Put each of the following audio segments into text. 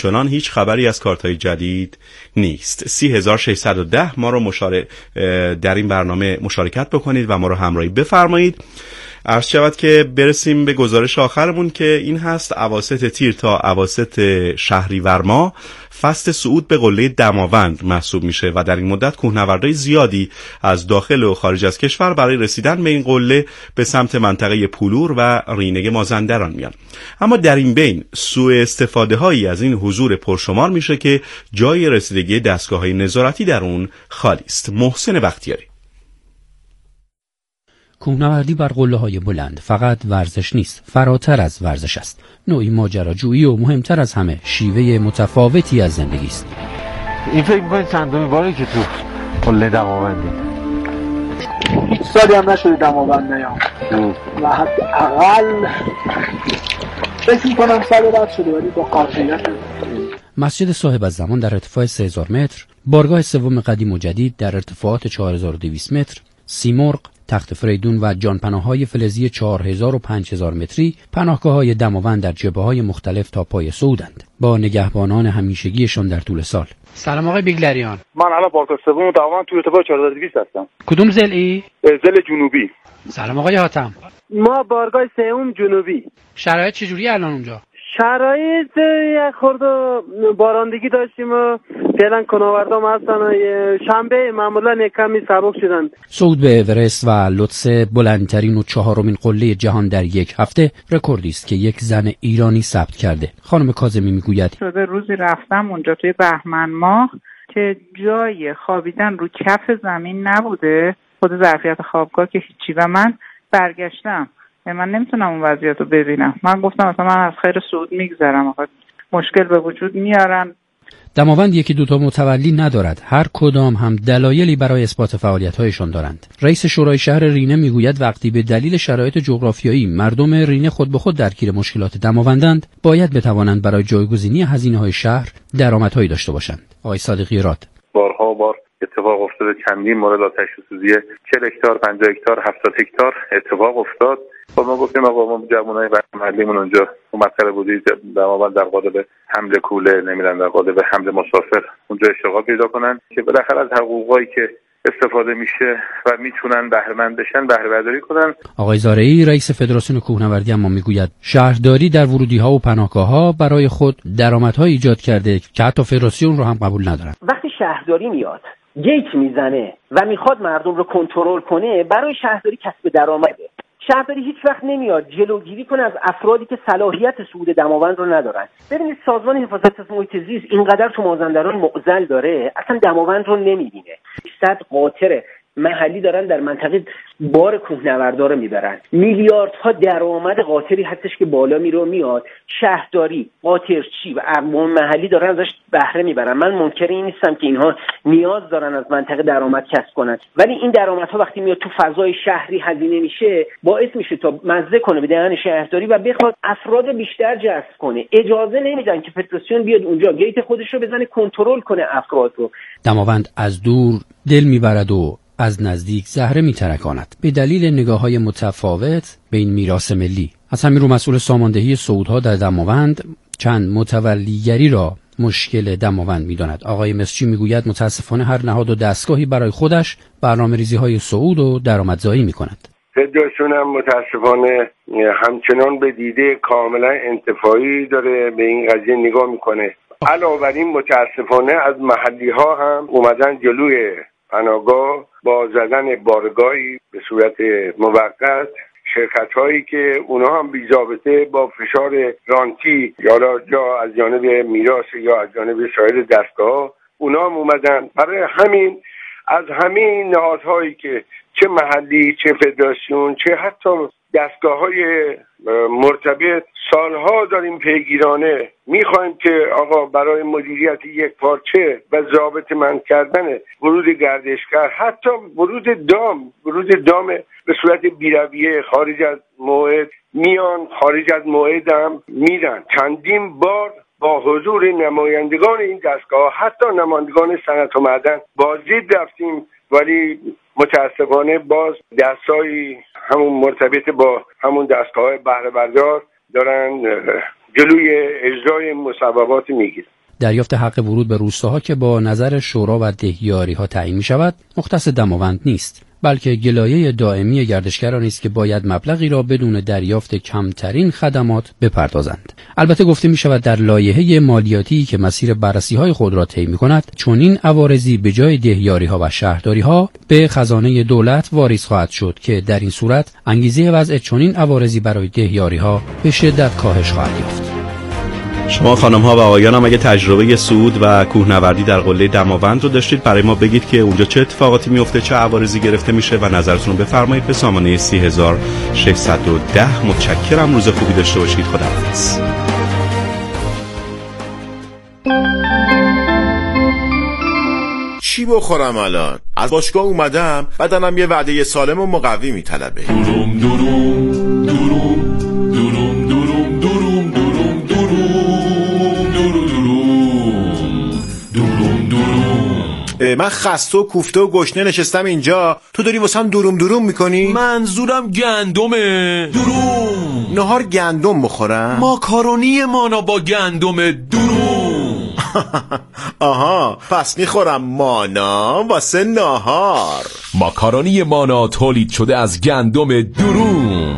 همچنان هیچ خبری از کارت‌های جدید نیست. 30610 ما رو در این برنامه مشارکت بکنید و ما رو همراهی بفرمایید. عرض شود که برسیم به گزارش آخرمون که این هست: اواسط تیر تا اواسط شهریور ماه فصل صعود به قله دماوند محسوب میشه و در این مدت کوهنوردای زیادی از داخل و خارج از کشور برای رسیدن به این قله به سمت منطقه پولور و رینگ مازندران میان. اما در این بین سوء استفاده هایی از این حضور پرشمار میشه که جای رسیدگی دستگاه‌های نظارتی در اون خالی است. محسن بختیاری: کوهنوردی بر قله‌های بلند فقط ورزش نیست، فراتر از ورزش است. نوعی ماجراجویی و مهمتر از همه شیوه متفاوتی از زندگی است. این فکر می‌کنید چندمین باره که تو قله دماوندی؟ هیچ سالی هم نشده دماوند نیام و حداقل فکر می‌کنم سال بعد شده، ولی با قاطعیت. مسجد صاحب الزمان در ارتفاع 3000 متر، بارگاه سوم قدیم و جدید در ارتفاعات 4200 متر، سیمرغ، تخت فریدون و جانپناه‌های فلزی 4000 و 5000 متری پناهگاه‌های دماوند در جبهه‌های مختلف تا پای صعودند با نگهبانان همیشگیشان در طول سال. سلام آقای بیگلریان. من الان بارگاه سوم دماوند تو ارتفاع 4200 هستم. کدوم ضلعی؟ ضلع جنوبی. سلام آقای حاتم. ما بارگاه سوم جنوبی. شرایط چجوری الان اونجا؟ شرایط یک خورده بارندگی داشتیم و فعلا کناوردام هستن. شنبه معمولا یک کمی سبک شدن. صعود به اورست و لتس بلندترین و 4مین قله جهان در یک هفته رکوردی است که یک زن ایرانی ثبت کرده. خانم کاظمی میگوید شده روزی رفتم اونجا توی بهمن ماه که جای خوابیدن رو کف زمین نبوده، خود ظرفیت خوابگاه که هیچی، و من برگشتم. من نمیتونم اون وضعیت رو ببینم. من گفتم مثلا من از خیر صعود میگذرم، مشکل به وجود میارن. دماوند یکی دوتا متولی ندارد، هر کدام هم دلایلی برای اثبات فعالیت‌هایشان دارند. رئیس شورای شهر رینه میگوید وقتی به دلیل شرایط جغرافیایی مردم رینه خود به خود درگیر مشکلات دماوندند، باید بتوانند برای جایگزینی هزینه‌های شهر درآمدهایی داشته باشند. آقای صادقی راد: بارها بار اتفاق افتاده، چندین مورد آتش سوزی 40 هکتار، 50 هکتار، 70 هکتار اتفاق افتاد. خب ما گفتیم آقا ما جوانای محلیمون اونجا مسئله بودی دماوند در قالب حمل کوله نمیرن، در قالب حمل مسافر اونجا اشتغال پیدا کنن که بالاخره از حقوقایی که استفاده میشه و میتونن بهره مند بشن بهره برداری کنن. آقای زارعی رئیس فدراسیون کوهنوردی اما میگوید شهرداری در ورودی‌ها و پناهگاه‌ها برای خود درآمدها ایجاد کرده که حتی فدراسیون رو هم قبول ندارن. وقتی شهرداری میاد گیت میزنه و میخواد مردم رو کنترل کنه، برای شهرداری کسب درآمده. شهرداری هیچ وقت نمیاد جلوگیری کنه از افرادی که صلاحیت صعود دماوند رو ندارن. ببینید سازمان حفاظت از محیط زیست اینقدر تو مازندران معضل داره، اصلا دماوند رو نمیبینه. 100 قاطر محلی دارن در منطقه بار کوهنوردا رو میبرن. میلیاردها درآمد قاطری هستش که بالا میره میاد. شهرداری، قاطرچی و اقوام محلی دارن ازش بهره میبرن. من منکر این نیستم که اینها نیاز دارن از منطقه درآمد کسب کنن، ولی این درآمدها وقتی میاد تو فضای شهری هزینه میشه، باعث میشه تا مزه کنه به دهن شهرداری و بخواد افراد بیشتر جذب کنه. اجازه نمیدن که فدراسیون بیاد اونجا گیت خودش رو بزنه کنترل کنه افراد رو. دماوند از دور دل میبرد و از نزدیک زهره میترکاند به دلیل نگاه‌های متفاوت به این میراث ملی. از همین رو مسئول ساماندهی صعودها در دماوند چند متولیگری را مشکل دماوند می‌داند. آقای مسچی میگوید متاسفانه هر نهاد و دستگاهی برای خودش برنامه‌ریزی‌های صعود و درآمدزایی می‌کند. فدراسیون هم متاسفانه همچنان به دیده کاملا انتفاعی داره به این قضیه نگاه می‌کنه. علاوه بر این متاسفانه از محلی‌ها هم اومدن جلوی پناهگاه با زدن بارگاهی به صورت موقت، شرکت هایی که اونا هم بی‌ضابطه با فشار رانتی یا از جانب میراث یا از جانب سایر دستگاه اونا هم اومدن. برای همین از همین نهادهایی که چه محلی چه فدراسیون چه حتی دستگاه‌های مرتبط سالها داریم پیگیرانه میخوایم که آقا برای مدیریت یک پارچه و ضابطه‌مند کردن ورود گردشگر، حتی ورود دام به صورت بی‌رویه خارج از موعد میان، خارج از موعد هم میرن. چندین بار با حضور نمایندگان این دستگاه حتی نمایندگان صنعت و معدن بازدید رفتیم، ولی متاسفانه باز دستایی همون مرتبط با همون دستگاه بهره بردار دارن جلوی اجرای مصوبات میگیره. دریافت حق ورود به روستاها که با نظر شورا و دهیاری‌ها تعیین می‌شود مختص دماوند نیست، بلکه گلایه دائمی گردشگرانی است که باید مبلغی را بدون دریافت کمترین خدمات بپردازند. البته گفته می‌شود در لایحه مالیاتی که مسیر بررسی‌های خود را طی می‌کند چنین عوارضی به جای دهیاری‌ها و شهرداری‌ها به خزانه دولت واریز خواهد شد که در این صورت انگیزه وضع چنین عوارضی برای دهیاری‌ها به شدت کاهش خواهد یافت. شما خانم ها و آقایان هم اگه تجربه صعود و کوهنوردی در قله دماوند رو داشتید برای ما بگید که اونجا چه اتفاقاتی میفته، چه عوارضی گرفته میشه و نظرتون رو بفرمایید به سامانه 3610. متشکرم، روز خوبی داشته باشید. خداحافظ. چی بخورم الان؟ از باشگاه اومدم، بدنم یه وعده سالم و مقوی میطلبه. دوروم دوروم دوروم دوروم دوروم دوروم دوروم دوروم دوروم. من خسته و کوفته و گشنه نشستم اینجا، تو داری واسم دوروم دوروم میکنی؟ منظورم گندمه. دوروم. نهار گندم بخورم؟ ماکارونی مانا با گندم. دوروم. آها، پس میخورم مانا واسه نهار. ماکارونی مانا تولید شده از گندم دوروم.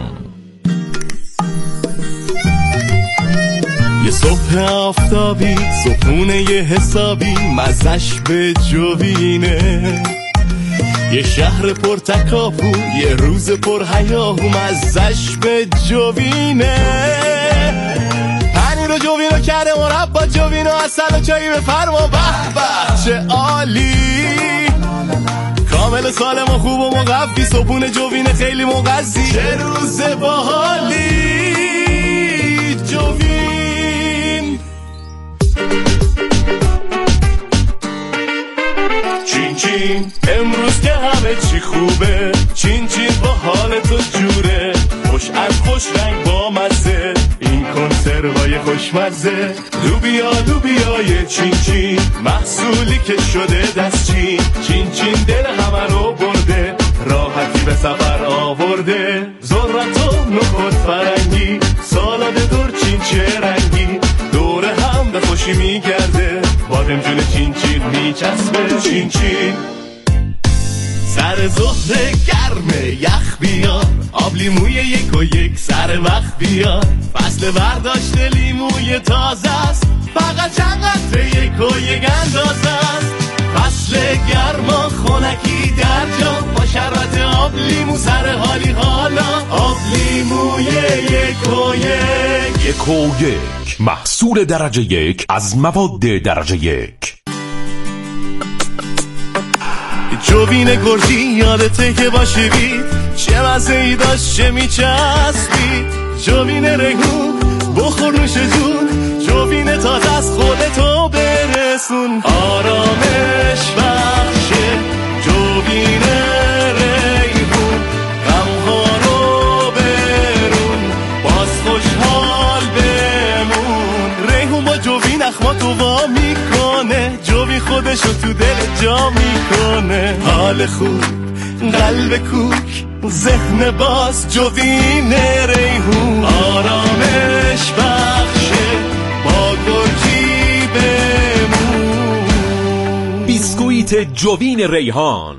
یه صبح آفتابی، صبحونه یه حسابی، مزش به جوینه. یه شهر پر تکاپو، یه روز پر هیاهو، مزش به جوینه. پنیر و جوینو کرده مربا، جوینو اصل و چایی بفرما. به به چه عالی، کامل سالم و خوب و مقوی، صبحونه جوینه خیلی مغذی. چه روز باحالی جوین. چین چین امروز که همه چی خوبه، چین چین با حال تو جوره. خوش از خوش رنگ با مزه، این کنسروای خوشمزه. لوبیا لوبیای چین چین، محصولی که شده دستچین. چین چین دل همه رو برده، راحتی به سفر آورده. ذرت و نخود فرنگی، سالاد دور چین چه رنگی. دور هم به خوشی میگرده، بادم جون چین چین میچسبه. چین چین سر ظهر گرمه یخ بیار، آب لیموی 1 و 1 سر وقت بیار. فصل برداشت لیموی تازه است، فقط چند قطره 1 و 1 اندازه است. فصل گرما خونکی در جا، با شربت آب لیمو سر حالی حالا. آب لیموی 1 و 1. 1 و 1 محصول درجه 1 از مواد درجه 1. جوین گرجی یادته که باشی بید، چه مزه‌ای داشت چه میچسبید. جوین ریحون بخور نوش جون، جوین تازه از خودتو برسون. آرامش بخشه جوین ریحون، غمها رو برون باز خوشحال بمون. ریحون با جوین اخماتو وا میکنه، جوین خودشو تو دل جا میکنه. حال خوب قلب کوک ذهن باز، جوین ریحون. آرامش بخشه با گرجی بمون. بیسکویت جوین ریحان.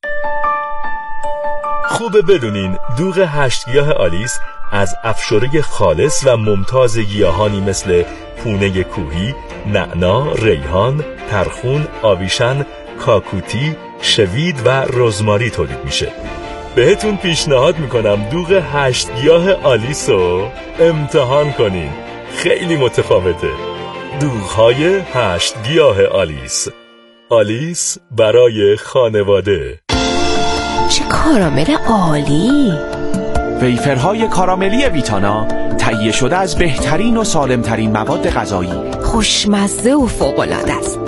خوبه بدونین دوغ 8 گیاه آلیس از افشوره خالص و ممتاز گیاهانی مثل پونه کوهی، نعنا، ریحان، ترخون، آویشن، کاکوتی، شوید و رزماری تولید میشه. بهتون پیشنهاد میکنم دوغ 8 گیاه آلیس رو امتحان کنین، خیلی متفاوته. دوغ‌های 8 گیاه آلیس، آلیس برای خانواده. چه کارامل عالی! ویفرهای کاراملی ویتانا تهیه شده از بهترین و سالمترین مواد غذایی، خوشمزه و فوق‌العاده است.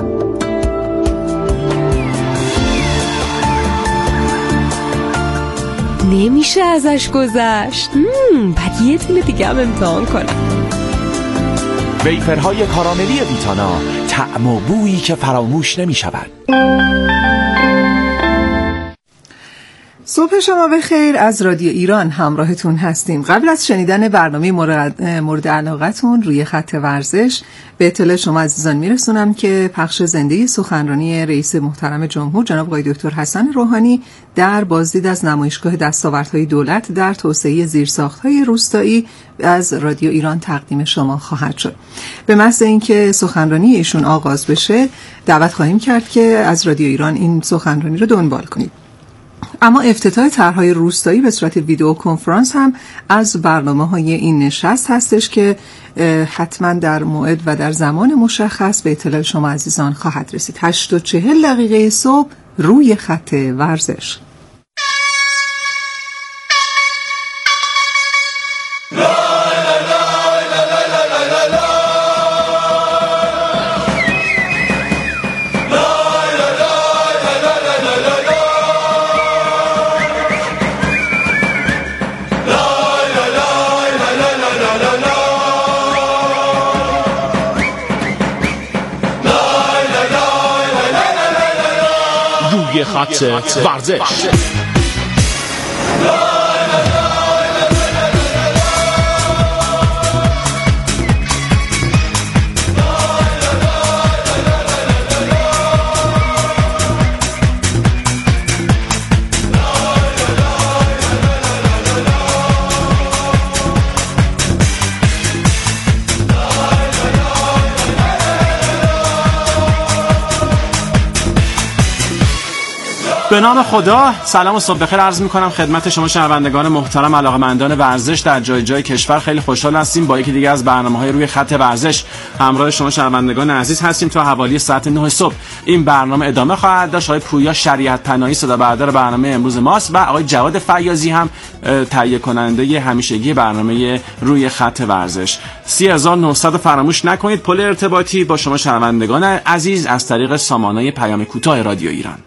نمیشه ازش گذشت. بعد یه تونه دیگه هم امتحان کنم. ویفرهای کاراملی ویتانا، طعم و بویی که فراموش نمی شود. صبح شما بخیر، از رادیو ایران همراهتون هستیم. قبل از شنیدن برنامه مورد علاقتون روی خط ورزش، به اطلاع شما عزیزان میرسونم که پخش زنده سخنرانی رئیس محترم جمهور جناب آقای دکتر حسن روحانی در بازدید از نمایشگاه دستاوردهای دولت در توسعه زیرساخت‌های روستایی از رادیو ایران تقدیم شما خواهد شد. به محض اینکه سخنرانی ایشون آغاز بشه، دعوت خواهیم کرد که از رادیو ایران این سخنرانی رو دنبال کنید. اما افتتاح طرح‌های روستایی به صورت ویدیو کنفرانس هم از برنامه‌های این نشست هستش که حتما در موعد و در زمان مشخص به اطلاع شما عزیزان خواهد رسید. 8:40 صبح روی خط ورزش. خط ورزش. به نام خدا، سلام و صبح بخیر عرض می‌کنم خدمت شما شنوندگان محترم علاقه‌مندان ورزش در جای جای کشور. خیلی خوشحال هستیم با یکی دیگه از برنامه‌های روی خط ورزش همراه شما شنوندگان عزیز هستیم تا حوالی ساعت 9 صبح. این برنامه ادامه خواهد داشت. آقای پویا شریعت پناهی صدا بردار برنامه امروز ماست و آقای جواد فیاضی هم تهیه کننده همیشگی برنامه روی خط ورزش. 30900 فراموش نکنید. پل ارتباطی با شما شنوندگان عزیز از طریق سامانه پیام کوتاه رادیو ایران.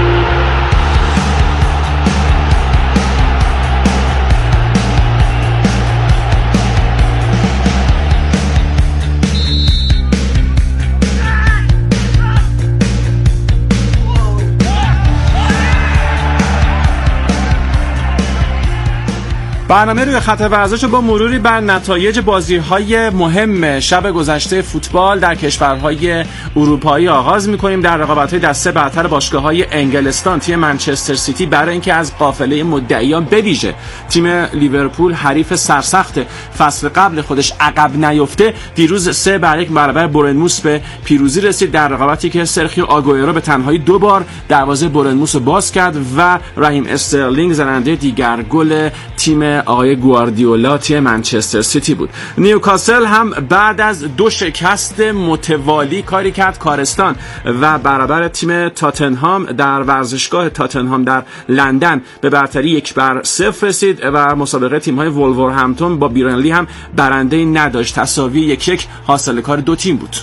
برنامه روی خط ورزش با مروری بر نتایج بازی‌های مهم شب گذشته فوتبال در کشورهای اروپایی آغاز می‌کنیم. در رقابت‌های دسته برتر باشگاه‌های انگلستان، تیم منچستر سیتی برای اینکه از قافله مدعیان بویژه تیم لیورپول حریف سرسخت فصل قبل خودش عقب نیفته، دیروز 3-1 برابر برنموث به پیروزی رسید در رقابتی که سرخیو آگوئرو به تنهایی 2 بار دروازه برنموث رو باز کرد و رحیم استرلینگ زننده دیگر گل تیم آقای گواردیولا تیم منچستر سیتی بود. نیوکاسل هم بعد از 2 شکست متوالی کاری کرد کارستان و برابر تیم تاتنهام در ورزشگاه تاتنهام در لندن به برتری 1-0 رسید و مسابقه تیم‌های وولورهمپتون با بیرنلی هم برنده نداشت. تساوی 1-1 حاصل کار 2 تیم بود.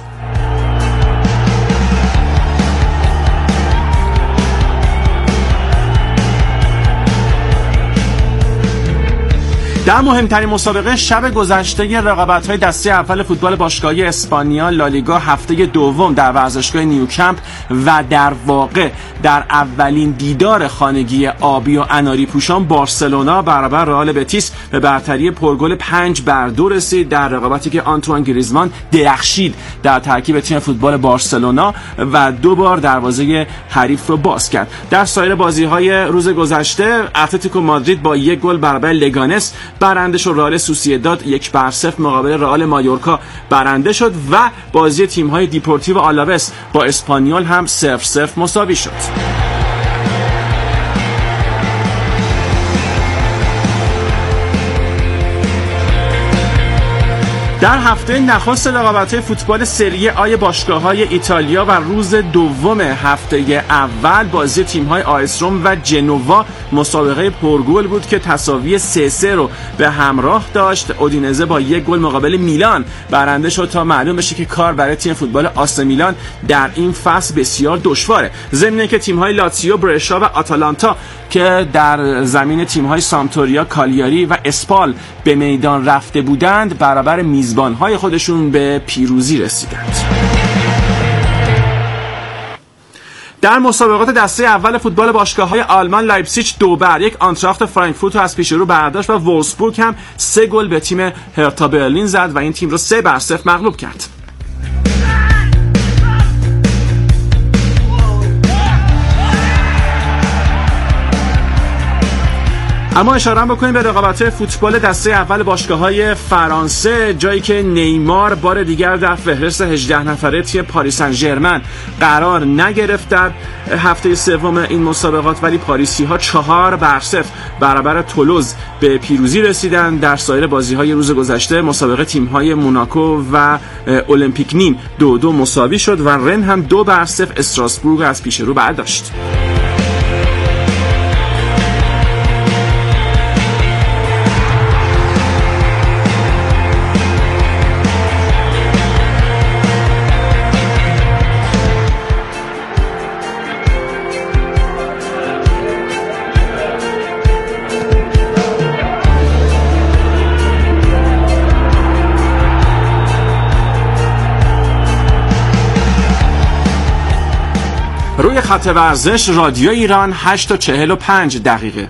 در مهمترین مسابقه شب گذشته رقابت‌های دسته اول فوتبال باشگاهی اسپانیا لالیگا هفته دوم در ورزشگاه نیوکمپ و در واقع در اولین دیدار خانگی آبی و اناری پوشان بارسلونا برابر رئال بتیس به برتری پرگل 5-2 رسید در رقابتی که آنتوان گریزمان درخشید در ترکیب تیم فوتبال بارسلونا و 2 بار دروازه حریف رو باز کرد. در سایر بازی‌های روز گذشته اتلتیکو مادرید با 1 گل برابر لگانس برنده شد. رئال سوسییداد 1-0 مقابل رئال مایورکا برنده شد و بازی تیم‌های دیپورتیو آلاوس با اسپانیول هم 0-0 مساوی شد. در هفته نخست رقابت‌های فوتبال سری آ باشگاه‌های ایتالیا و روز دوم هفته اول بازی تیم‌های آیس روم و جنوا مسابقه پرگل بود که تساوی 3-3 رو به همراه داشت. اودینزه با 1 گل مقابل میلان برنده شد تا معلوم بشه که کار برای تیم فوتبال آس میلان در این فصل بسیار دشواره. ضمن اینکه تیم‌های لاتزیو، برشا و آتالانتا که در زمین تیم‌های سامتوریا، کالیاری و اسپال به میدان رفته بودند برابر میزبان‌های خودشون به پیروزی رسیدند. در مسابقات دسته اول فوتبال باشگاه‌های آلمان لایپزیگ 2-1 آنتراخت فرانکفورت رو از پیش رو برداشت و وولفسبورگ هم 3 گل به تیم هرتا برلین زد و این تیم رو 3-0 مغلوب کرد. اما اشاره بکنیم به رقابت‌های فوتبال دسته اول باشگاه‌های فرانسه، جایی که نیمار بار دیگر در فهرست 18 نفره تیم پاریس سن ژرمن قرار نگرفت در هفته سوم این مسابقات، ولی پاریسی‌ها 4-0 برابر تولوز به پیروزی رسیدند. در سایر بازی‌های روز گذشته مسابقه تیم‌های موناکو و المپیک نیم 2-2 مساوی شد و رن هم 2-0 استراسبورگ از پیش رو برداشت. روی خط ورزش رادیو ایران 8:45.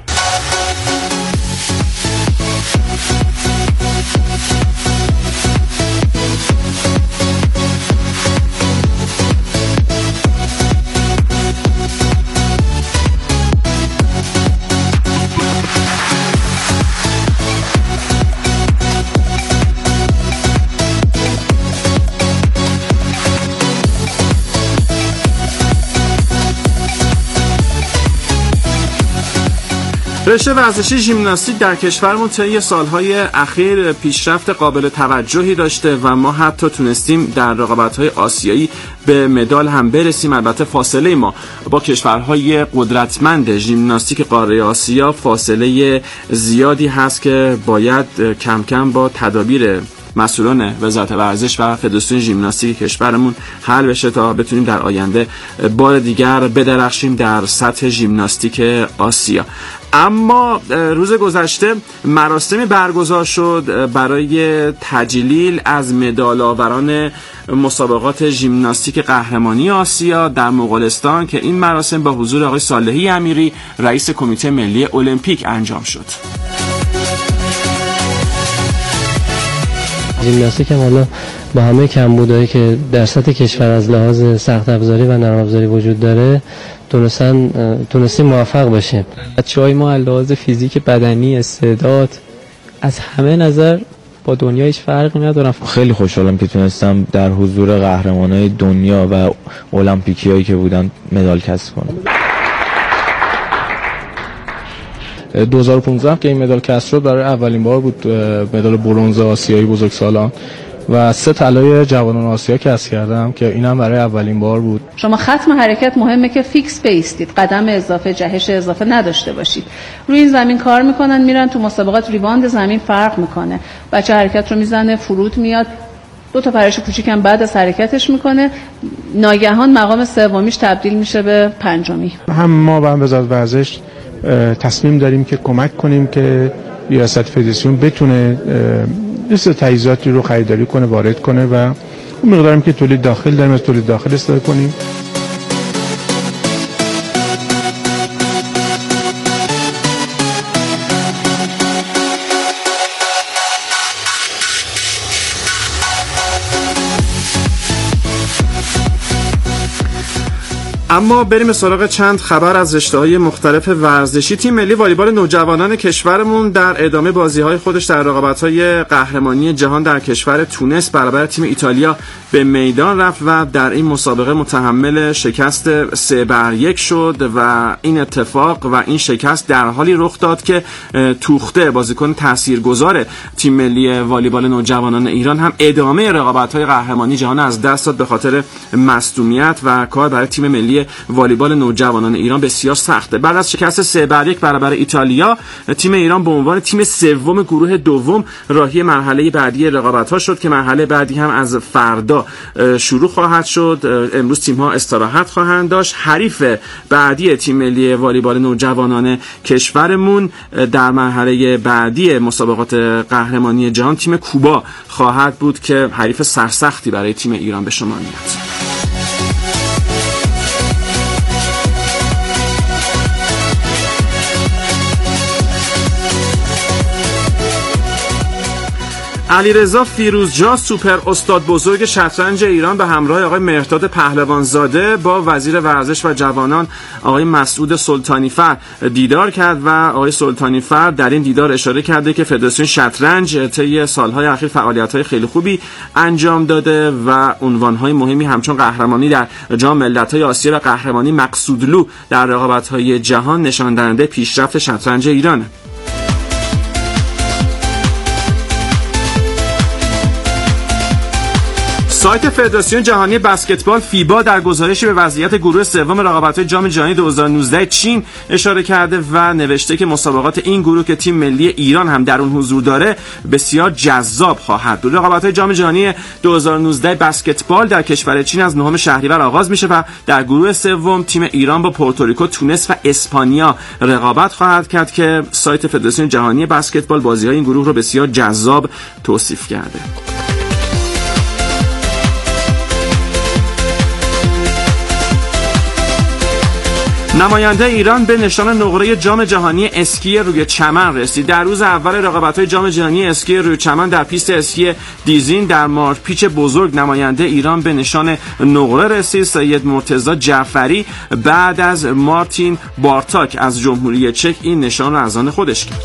رشته ورزشی ژیمناستیک در کشورمون طی سالهای اخیر پیشرفت قابل توجهی داشته و ما حتی تونستیم در رقابت‌های آسیایی به مدال هم برسیم. البته فاصله ما با کشورهای قدرتمند ژیمناستیک قاره آسیا فاصله زیادی هست که باید کم کم با تدابیر مسئولان وزارت ورزش و فدراسیون ژیمناستیک کشورمون حل بشه تا بتونیم در آینده بار دیگر بدرخشیم در سطح ژیمناستیک آسیا. اما روز گذشته مراسمی برگزار شد برای تجلیل از مدال آوران مسابقات ژیمناستیک قهرمانی آسیا در مغولستان که این مراسم با حضور آقای صالحی امیری رئیس کمیته ملی المپیک انجام شد. ژیمناستیک هم حالا با همه کمبودایی که در سطح کشور از لحاظ سخت افزاری و نرم افزاری وجود داره تونستیم موفق بشیم. بچه‌های ما از لحاظ فیزیک، بدنی، استعداد از همه نظر با دنیا هیچ فرقی ندارن. خیلی خوشحالم که تونستم در حضور قهرمانای دنیا و المپیکیایی که بودن مدال کسب کنم. 2015 که این مدال کسب شد برای اولین بار بود مدال برنز آسیایی بزرگسالان و 3 طلای جوانان آسیا کسب کردم که اینم برای اولین بار بود. شما ختم حرکت مهمه که فیکس بیستید، قدم اضافه، جهش اضافه نداشته باشید. روی این زمین کار میکنن، میرن تو مسابقات، ریباند زمین فرق میکنه. بچه حرکت رو میزنه، فرود میاد، 2 تا پرش کوچیک هم بعد از حرکتش میکنه، ناگهان مقام سومیش تبدیل میشه به 5می. هم ما و هم وزارت ورزش تصمیم داریم که کمک کنیم که ریاست فدراسیون بتونه مثل تجهیزاتی رو خریداری کنه، وارد کنه و اون مقدارم که تولید داخل داریم از تولید داخل استفاده کنیم. اما بریم سراغ چند خبر از رشته‌های مختلف ورزشی. تیم ملی والیبال نوجوانان کشورمون در ادامه بازی‌های خودش در رقابت‌های قهرمانی جهان در کشور تونس برابر تیم ایتالیا به میدان رفت و در این مسابقه متحمل شکست 3-1 شد و این اتفاق و این شکست در حالی رخ داد که توخته بازیکن تاثیرگذار تیم ملی والیبال نوجوانان ایران هم ادامه رقابت‌های قهرمانی جهان از دست داد به خاطر مصدومیت و کار برای تیم ملی والیبال نوجوانان ایران بسیار سخته. بعد از شکست 3-1 برابر ایتالیا، تیم ایران به عنوان تیم سوم گروه دوم راهی مرحله بعدی رقابت‌ها شد که مرحله بعدی هم از فردا شروع خواهد شد. امروز تیم‌ها استراحت خواهند داشت. حریف بعدی تیم ملی والیبال نوجوانان کشورمون در مرحله بعدی مسابقات قهرمانی جهان تیم کوبا خواهد بود که حریف سرسختی برای تیم ایران به شما میاد. علیرضا فیروزجان سوپر استاد بزرگ شطرنج ایران به همراه آقای مهرداد پهلوانزاده با وزیر ورزش و جوانان آقای مسعود سلطانیفر دیدار کرد و آقای سلطانیفر در این دیدار اشاره کرده که فدراسیون شطرنج طی سالهای اخیر فعالیت‌های خیلی خوبی انجام داده و عنوان‌های مهمی همچون قهرمانی در جام ملت‌های آسیا و قهرمانی مقصودلو در رقابت‌های جهان نشان دهنده پیشرفت شطرنج ایرانه. سایت فدراسیون جهانی بسکتبال فیبا در گزارشی به وضعیت گروه سوم رقابت‌های جام جهانی 2019 چین اشاره کرده و نوشته که مسابقات این گروه که تیم ملی ایران هم در اون حضور داره بسیار جذاب خواهد بود. رقابت‌های جام جهانی 2019 بسکتبال در کشور چین از 9 شهریور آغاز میشه و در گروه سوم تیم ایران با پورتوریکو، تونس و اسپانیا رقابت خواهد کرد که سایت فدراسیون جهانی بسکتبال بازی‌های این گروه رو بسیار جذاب توصیف کرده. نماینده ایران به نشان نقره جام جهانی اسکی روی چمن رسید. در روز اول رقابت‌های جام جهانی اسکی روی چمن در پیست اسکی دیزین در مارپیچ بزرگ نماینده ایران به نشان نقره رسید. سید مرتضی جعفری بعد از مارتین بارتاک از جمهوری چک این نشان را از آن خودش کرد.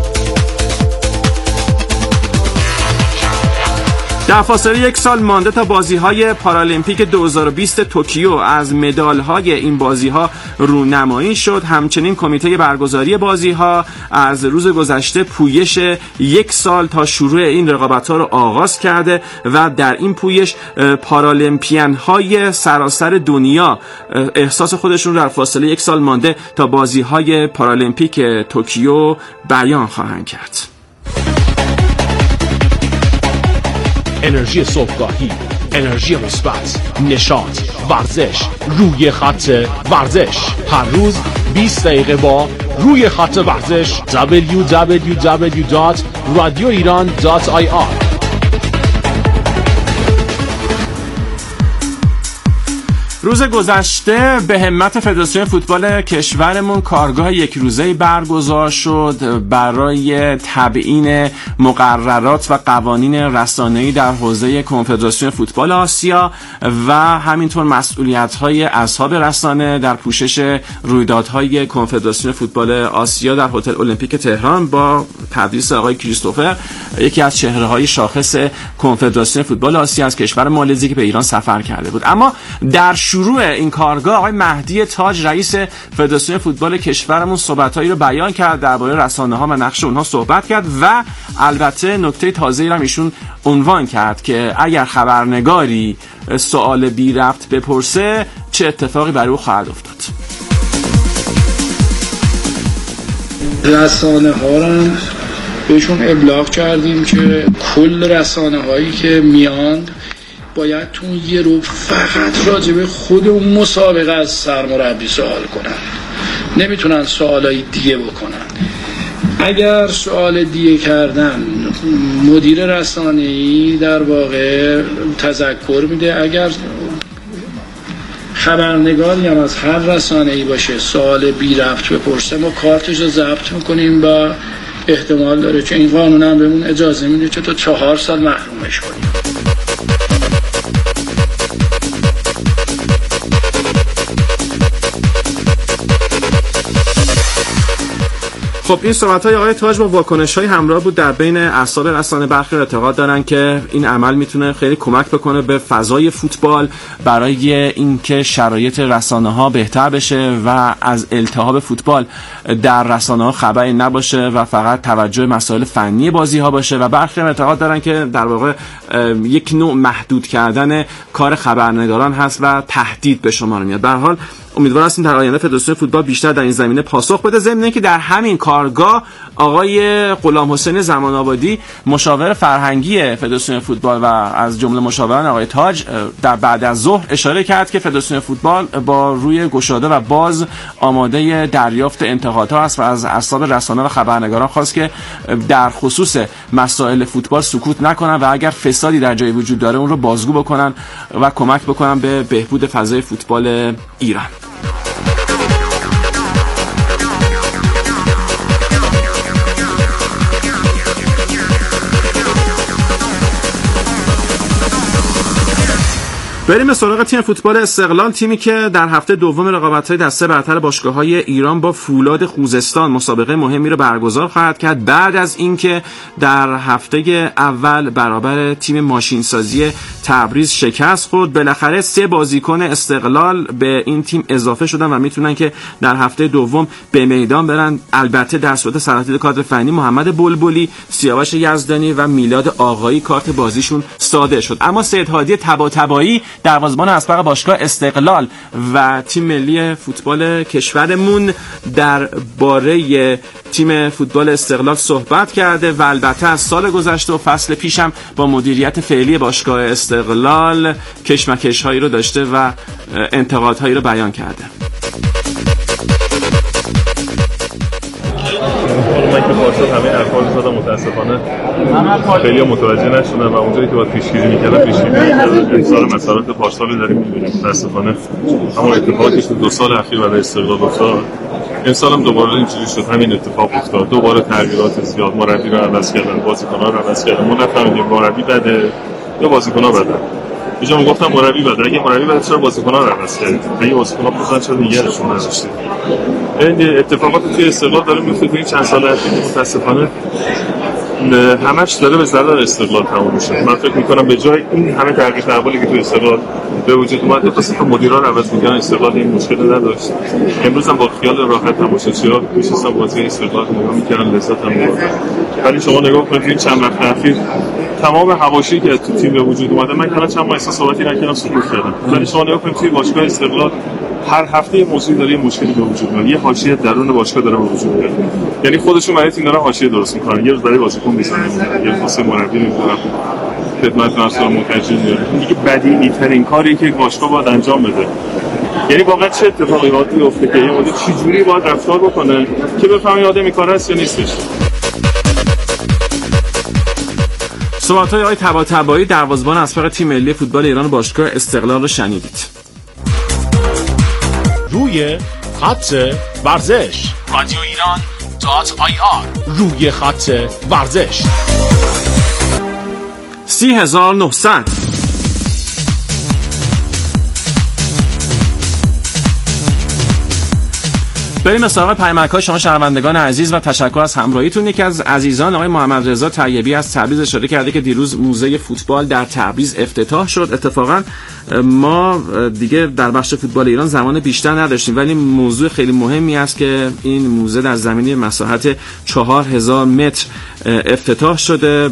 در فاصله 1 سال مانده تا بازی‌های پارالمپیک 2020 توکیو از مدال‌های این بازی‌ها رونمایی شد. همچنین کمیته برگزاری بازی‌ها از روز گذشته پویش 1 سال تا شروع این رقابت‌ها رو آغاز کرده و در این پویش پارالمپیان‌های سراسر دنیا احساس خودشون در فاصله 1 سال مانده تا بازی‌های پارالمپیک توکیو بیان خواهند کرد. انرژی صبحگاهی، انرژی مثبت، نشاط، ورزش، روی خط ورزش. هر روز 20 دقیقه با روی خط ورزش. www.radioiran.ir. روز گذشته به همت فدراسیون فوتبال کشورمون کارگاه یک روزه‌ای برگزار شد برای تبیین مقررات و قوانین رسانه‌ای در حوزه کنفدراسیون فوتبال آسیا و همینطور مسئولیت‌های اصحاب رسانه در پوشش رویدادهای کنفدراسیون فوتبال آسیا در هتل المپیک تهران با تدریس آقای کریستوفر، یکی از چهره‌های شاخص کنفدراسیون فوتبال آسیا از کشور مالزی که به ایران سفر کرده بود. اما در شروع این کارگاه آقای مهدی تاج رئیس فدراسیون فوتبال کشورمون صحبتایی رو بیان کرد، درباره رسانه‌ها و نقش اونها صحبت کرد و البته نکته تازه‌ای رو ایشون عنوان کرد که اگر خبرنگاری سوال بی ربط بپرسه چه اتفاقی برای او خواهد افتاد. رسانه‌ها رو بهشون ابلاغ کردیم که کل رسانه‌هایی که میاند باید تو یه رو فقط راجع به خود اون مسابقه از سرمربی سوال کنن، نمیتونن سوالای دیگه بکنن. اگر سوال دیگه کردن مدیر رسانه‌ای در واقع تذکر میده، اگر خبرنگاری هم از هر رسانه‌ای باشه سوال بی ربط بپرسه ما کارتش رو ضبط میکنیم و احتمال داره که این قانون هم بهمون اجازه میده که تا 4 سال محرومش کنیم. خب این صحبت‌های آقای تاج با واکنش‌های همراه بود در بین اعصاب رسانه. برخی اعتقاد دارن که این عمل میتونه خیلی کمک بکنه به فضای فوتبال برای اینکه شرایط رسانه‌ها بهتر بشه و از التهاب فوتبال در رسانه‌ها خبری نباشه و فقط توجه مسائل فنی بازی‌ها باشه و برخی اعتقاد دارن که در واقع یک نوع محدود کردن کار خبرنگاران هست و تهدید به شمار میاد. به هر حال امیدوار هستیم در آینده فدراسیون فوتبال بیشتر در این زمینه پاسخ بده. ضمن اینکه در همین کارگاه آقای غلام حسین زمان آبادی مشاور فرهنگی فدراسیون فوتبال و از جمله مشاوران آقای تاج در بعد از ظهر اشاره کرد که فدراسیون فوتبال با روی گشاده و باز آماده دریافت انتقادها است و از اعصاب رسانه و خبرنگاران خواست که در خصوص مسائل فوتبال سکوت نکنن و اگر فسادی در جای وجود داره اون رو بازگو بکنن و کمک بکنن به بهبود فضای فوتبال ایران. بریم به سراغ تیم فوتبال استقلال، تیمی که در هفته دوم رقابت‌های دسته برتر باشگاه‌های ایران با فولاد خوزستان مسابقه مهمی رو برگزار خواهد کرد بعد از اینکه در هفته اول برابر تیم ماشینسازی تبریز شکست خورد. بالاخره 3 بازیکن استقلال به این تیم اضافه شدن و میتونن که در هفته دوم به میدان برن. البته در صورت سراتید کادر فنی محمد بلبلی، سیاوش یزدانی و میلاد آقایی کارت بازیشون صادر شد. اما سید هادی طباطبایی دروازه‌بان اسبق باشگاه استقلال و تیم ملی فوتبال کشورمون درباره تیم فوتبال استقلال صحبت کرده و البته از سال گذشته و فصل پیشم با مدیریت فعلی باشگاه استقلال کشمکش‌هایی رو داشته و انتقادهایی رو بیان کرده. من که پارسال همه ارقام زدم، متاسفانه خیلی متوجه نشدن و اونجایی که باید پیشگیری می‌کردم پیشگیری نکردم. امسال مسائل پارسال داریم می‌بینیم متاسفانه همون اتفاقی که 2 سال اخیر برای استقلال افتاد امسال هم دوباره اینجوری شد. همین اتفاق افتاد، دوباره تغییرات زیاد، مربی رو عوض کردن، بازیکن‌ها رو عوض کردن. ما نفهمیدیم مربی بده یا بازیکن‌ها بدن. اینجا میگفتم مربی بده، اگه مربی بده چرا بازیکن‌ها رو عوض کردید؟ اگه بازیکن‌ها بودن چرا نگرشون نذاشتید؟ این اتفاقات توی استقلال داره میفته. توی چند سال اخیر متاسفانه همش داره به ضرر استقلال تموم میشه. من فکر میکنم به جای این همه تغییر تحولی که توی استقلال به وجود اومد خاصه تا مدیران رو عوض می‌کردن استقلال این مشکل نداشت. امروز هم با خیال راحت تماشاگرها میشستن بازی استقلال نگاه می‌کردن، لذت هم می‌بردن. ولی شما نگاه کنید این چند وقت اخیر تمام حواشی که تو تیم به وجود اومده، من کلا چند ماه صحبتی نکردم سکوت کردم. ولی شما نگاه کنید توی باشگاه استقلال هر هفته یه موضوع داره، یه مشکلی به وجود میاد، یه حاشیه درون باشگاه داره به وجود میاد. یعنی خودشون برای تیم دارن حاشیه درست میکنن، یه روز برای بازیکن میزنن، یه واسه مربی میذارن خدمت مسئول منتجین میاره. این دیگه بدیهی ترین کاری که باشگاه باید انجام بده. یعنی واقعا چه اتفاقی باید بیفته که یه مدیر چجوری باید رفتار بکنه که بفهمی آدم این کار هست یا نیستش. صحبت‌های آقای طباطبایی دروازه‌بان اسبق تیم ملی فوتبال ایران باشگاه استقلال رو شنیدید. روی خط ورزش رادیو ایران .ir روی خط ورزش 30900 بریم به سراغ پیامک‌های شما شنوندگان عزیز و تشکر از همراهیتون. یکی از عزیزان آقای محمد رضا طیبی از تبریز اشاره کرده که دیروز موزه فوتبال در تبریز افتتاح شد. اتفاقا ما دیگه در بخش فوتبال ایران زمان بیشتر نداشتیم، ولی موضوع خیلی مهمی است که این موزه در زمینی مساحت 4000 متر افتتاح شده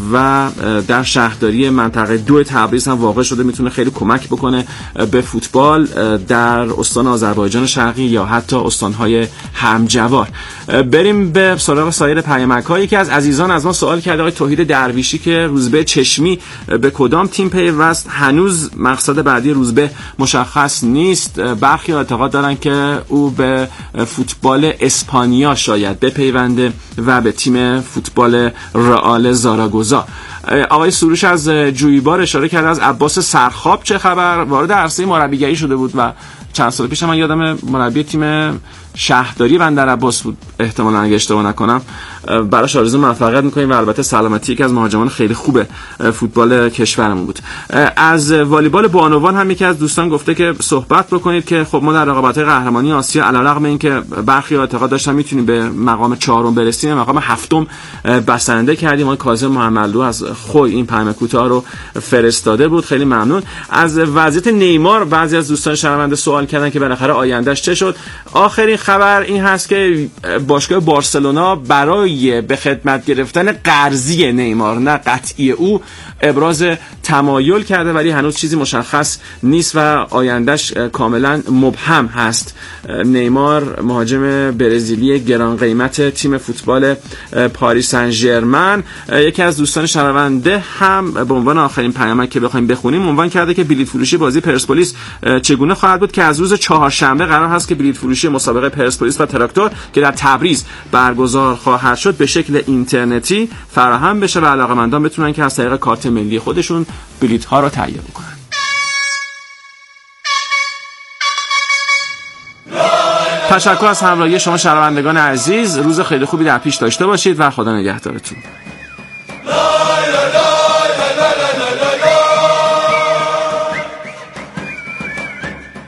و در شهرداری منطقه 2 تبریز هم واقع شده. میتونه خیلی کمک بکنه به فوتبال در استان آذربایجان شرقی یا حتی استانهای همجوار. بریم به سراغ سایر پیامک‌هایی که از عزیزان از ما سوال کرده. آقای توحید درویشی که روزبه چشمی به کدام تیم پیوست؟ هنوز مقصد بعدی روزبه مشخص نیست. برخی اعتقاد دارن که او به فوتبال اسپانیا شاید بپیونده و به تیم فوتبال رئال زاراگوزا. آقای سروش از جویبار اشاره کرده از عباس سرخاب چه خبر؟ وارد عرصه مربیگری شده بود و چند سال پیش من یادم مربی تیم شهرداری بندرعباس بود احتمالاً اگه اشتباه نکنم. براش آرزو موفقیت می‌کنیم و البته سلامتی، که از مهاجمان خیلی خوب فوتبال کشورمون بود. از والیبال بانوان هم یکی از دوستان گفته که صحبت بکنید که خب ما در رقابت‌های قهرمانی آسیا علیرغم اینکه برخی اعتقاد داشتن میتونیم به مقام 4 برسیم، مقام 7 بسنده کردیم. ما کاظم محمدلو از خوی این پیام کوتاه رو فرستاده بود، خیلی ممنون. از وضعیت نیمار بعضی از دوستان شنونده سوال کردن که بالاخره آیندهش چه شد. آخرین خبر این هست که باشگاه بارسلونا برای به خدمت گرفتن قرضی نیمار نه قطعی او ابراز تمایل کرده، ولی هنوز چیزی مشخص نیست و آیندهش کاملا مبهم هست. نیمار مهاجم برزیلی گران قیمت تیم فوتبال پاریس سن ژرمن. یکی از دوستان شنونده هم به عنوان آخرین پیامک که بخوایم بخونیم عنوان کرده که بلیط فروشی بازی پرسپولیس چگونه خواهد بود، که از روز چهارشنبه قرار هست که بلیط فروشی مسابقه پرسپولیس و تراکتور که در تبریز برگزار خواهد شد به شکل اینترنتی فراهم بشه و علاقه‌مندان بتونن که از طریق کارت ملی خودشون بلیط ها رو تهیه بکنن. تشکر از همراهی شما شنوندگان عزیز. روز خیلی خوبی در پیش داشته باشید و خدا نگهدارتون.